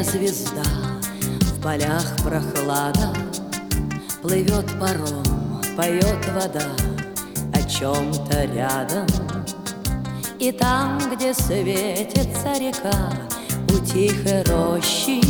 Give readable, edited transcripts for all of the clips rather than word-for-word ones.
Летняя звезда, в полях прохлада, плывет паром, поет вода о чем-то рядом. И там, где светится река, у тихой рощи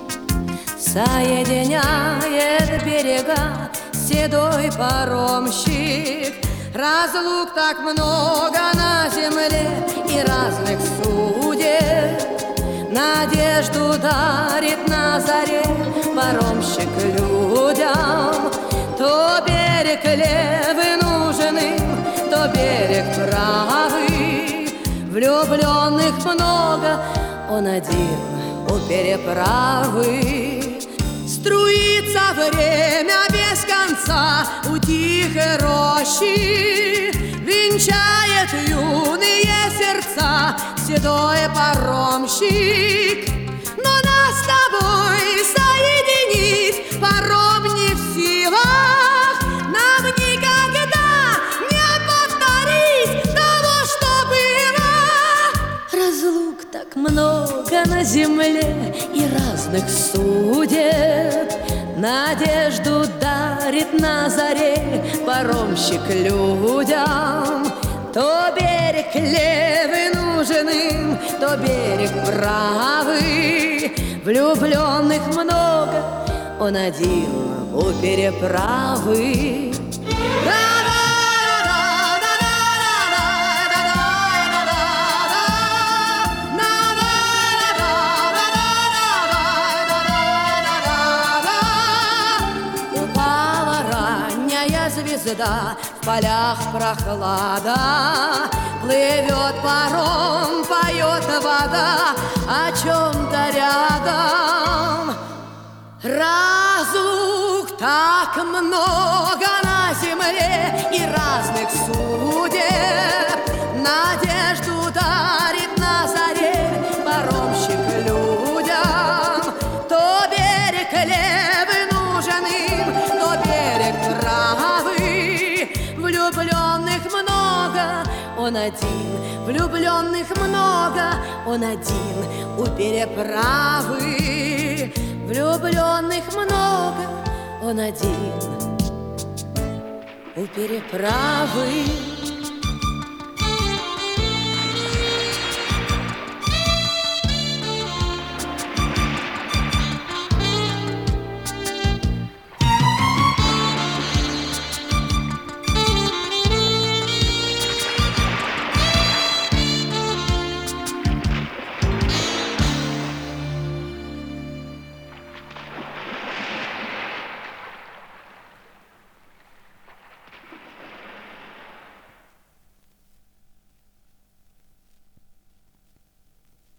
соединяет берега седой паромщик. Разлук так много на земле и разных судеб, надежду дарит на заре паромщик людям. То берег левый нужен им, то берег правый. Влюбленных много, он один у переправы. Струится время без конца у тихой рощи, венчает юные сердца седой паромщик. Но нас с тобой соединить паром не в силах, нам никогда не повторить того, что было. Разлук так много на земле и разных судеб, надежду дарит на заре паромщик людям. То берег левый нужен им, то берег правый. Влюбленных много, он один у переправы. Звезда, в полях прохлада, плывет паром, поет вода о чем-то рядом. Разлук так много на земле и разных судеб, надежду дарит на заре паромщик людям. То берег левый нужен им, то берег правый. Влюбленных много, он один. Влюбленных много, он один у переправы. Влюбленных много, он один у переправы.